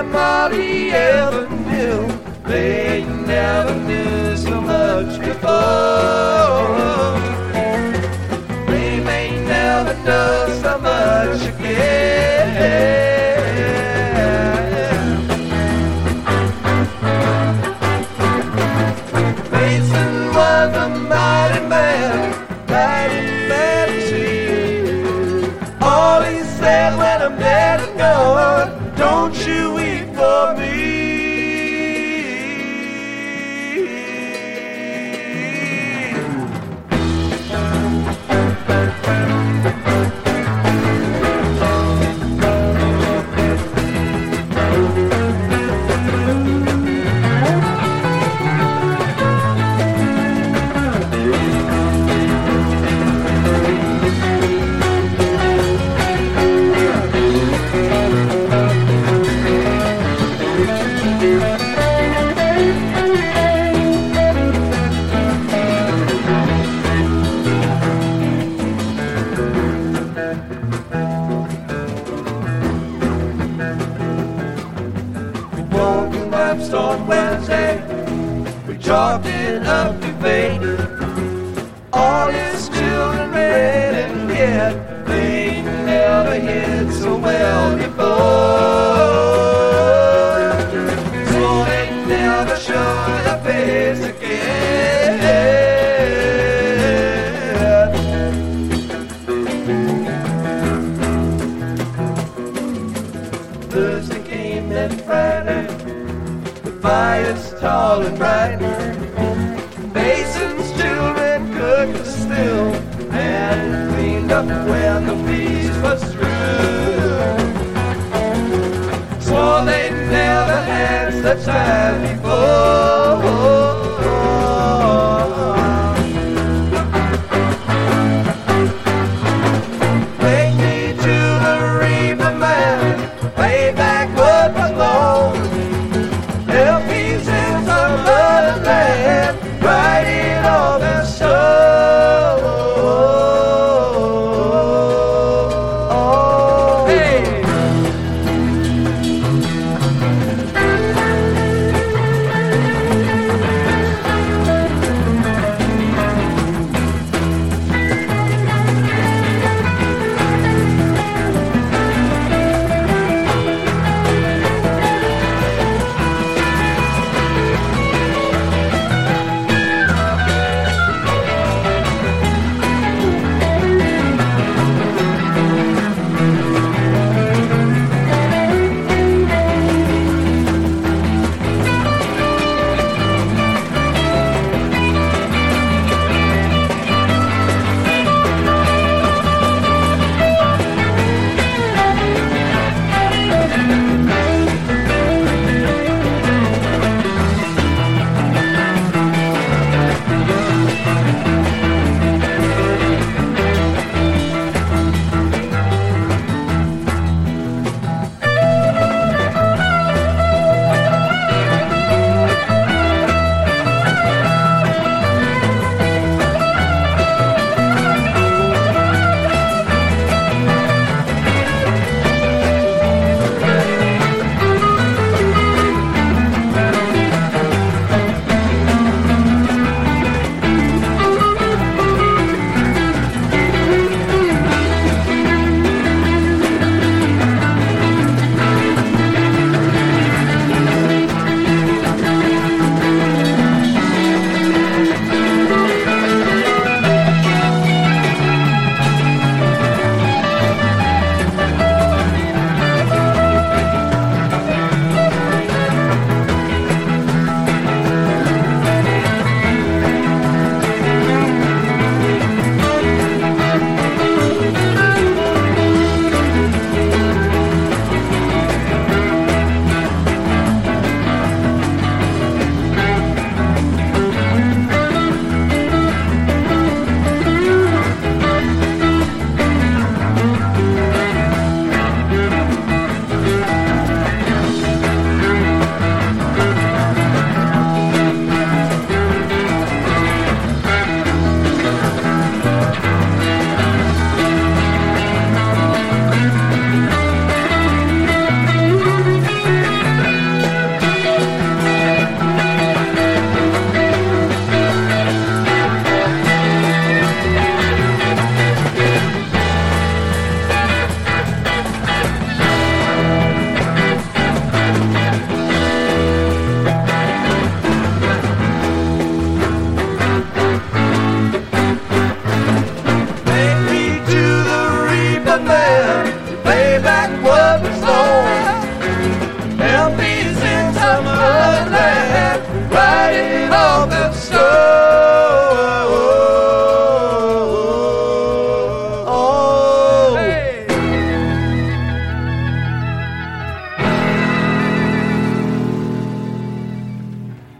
them all he ever knew. They never knew so much before. They may never know so much again. Mason was a mighty man to see. All he said when I'm dead and gone, don't you weep for me. On Wednesday, we chalked it up to fate. All his children read and yet they never hid so well before. So they never show their face again. Thursday came then Friday, fires tall and bright. Mason's children cooked still and cleaned up when the feast was through. Swore they'd never had such time before.